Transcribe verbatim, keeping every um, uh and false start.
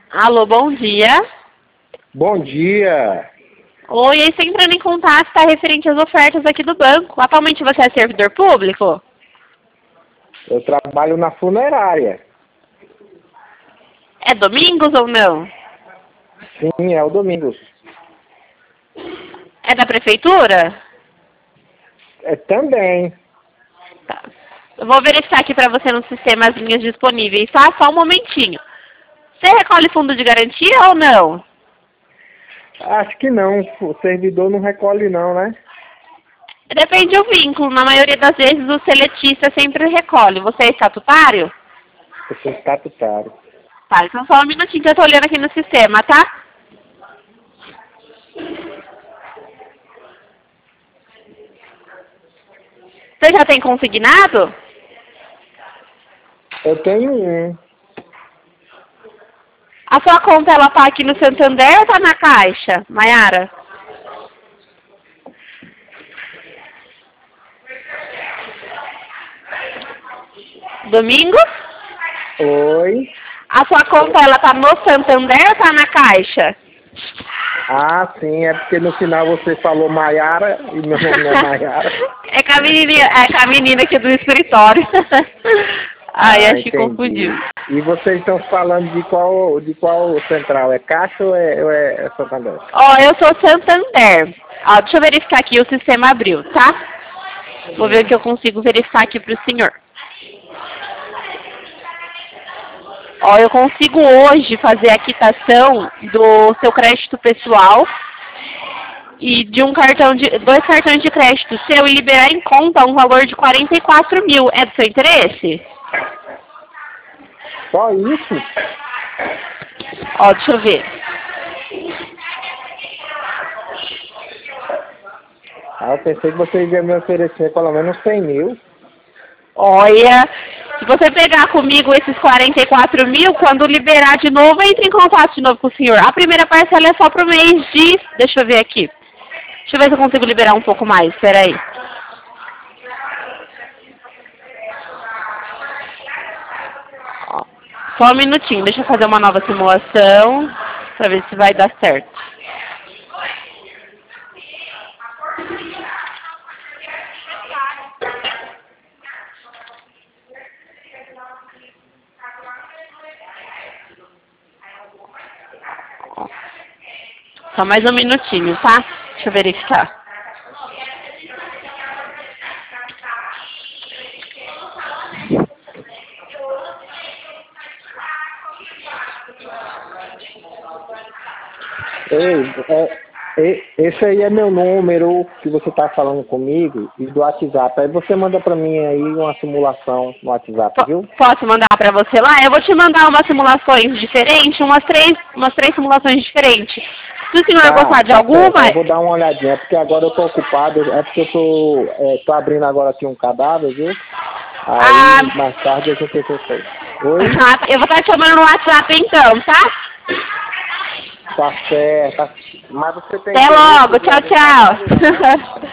Alô, bom dia. Bom dia. Oi, aí você entrando em contato, está referente às ofertas aqui do banco. Atualmente você é servidor público? Eu trabalho na funerária. É Domingos ou não? Sim, é o Domingos. É da prefeitura? É também. Tá. Eu vou verificar aqui para você no sistema as linhas disponíveis, tá? Só um momentinho. Você recolhe fundo de garantia ou não? Acho que não. O servidor não recolhe não, né? Depende do vínculo. Na maioria das vezes o seletista sempre recolhe. Você é estatutário? Eu sou estatutário. Tá, então só um minutinho que eu tô olhando aqui no sistema, tá? Você já tem consignado? Eu tenho um. A sua conta, ela tá aqui no Santander ou tá na Caixa, Maiara? Domingos? Oi. A sua conta, ela tá no Santander ou tá na Caixa? Ah, sim. É porque no final você falou Maiara e meu nome não é Maiara. É com a menininha, é com a menina aqui do escritório. Ai, Ah, acho que entendi. confundiu. E vocês estão falando de qual, de qual central? É Caixa ou é, ou é, é Santander? Ó, eu sou Santander. Ó, deixa eu verificar aqui, o sistema abriu, tá? Vou ver o que eu consigo verificar aqui pro senhor. Ó, eu consigo hoje fazer a quitação do seu crédito pessoal e de um cartão de, dois cartões de crédito seu e liberar em conta um valor de quarenta e quatro mil. É do seu interesse? Só isso? Ó, deixa eu ver. Ah, eu pensei que vocês iam me oferecer pelo menos cem mil. Olha, se você pegar comigo esses quarenta e quatro mil, quando liberar de novo, entre em contato de novo com o senhor. A primeira parcela é só pro mês de... Deixa eu ver aqui. Deixa eu ver se eu consigo liberar um pouco mais. Espera aí. Ó, só um minutinho. Deixa eu fazer uma nova simulação para ver se vai dar certo. Só mais um minutinho, tá? Deixa eu verificar. Ei, é, e- esse aí é meu número que você está falando comigo e do WhatsApp. Aí você manda para mim aí uma simulação no WhatsApp, viu? P- Posso mandar para você lá? Eu vou te mandar umas simulações diferentes, umas três, umas três simulações diferentes. Se o senhor Tá, gostar de tá alguma... certo. Eu vou dar uma olhadinha, porque agora eu tô ocupado. É porque eu tô, é, tô abrindo agora aqui um cadáver, viu? Aí Ah, mais tarde a gente tem que fazer. Oi? eu vou estar te chamando no WhatsApp então, tá? Tá certo. Mas você tem Até interesse logo, de tchau, abrir um cadáver, não, né? tchau.